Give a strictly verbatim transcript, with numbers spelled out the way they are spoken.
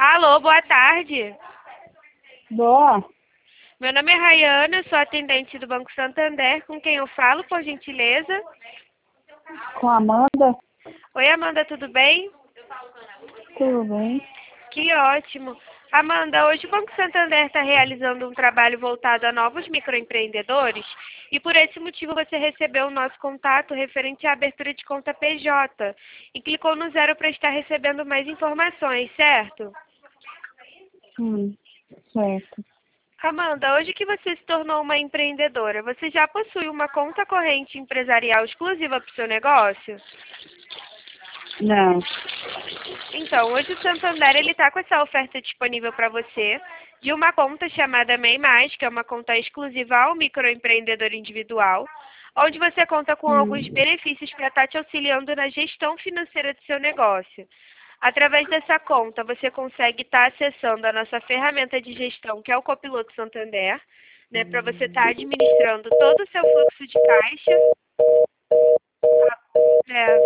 Alô, boa tarde. Boa, Meu nome é Rayana, sou atendente do Banco Santander. Com quem eu falo, por gentileza? com a Amanda, Oi, Amanda, tudo bem? tudo bem? Que ótimo. Amanda, hoje o Banco Santander está realizando um trabalho voltado a novos microempreendedores e por esse motivo você recebeu o nosso contato referente à abertura de conta P J e clicou no zero para estar recebendo mais informações, certo? Hum, certo. Amanda, hoje que você se tornou uma empreendedora, você já possui uma conta corrente empresarial exclusiva para o seu negócio? Não, Então, hoje o Santander ele está com essa oferta disponível para você de uma conta chamada MEI Mais, que é uma conta exclusiva ao microempreendedor individual, onde você conta com alguns hum, benefícios para estar te auxiliando na gestão financeira do seu negócio. Através dessa conta, você consegue estar acessando a nossa ferramenta de gestão, que é o Copiloto Santander, né, para você estar administrando todo o seu fluxo de caixa. É,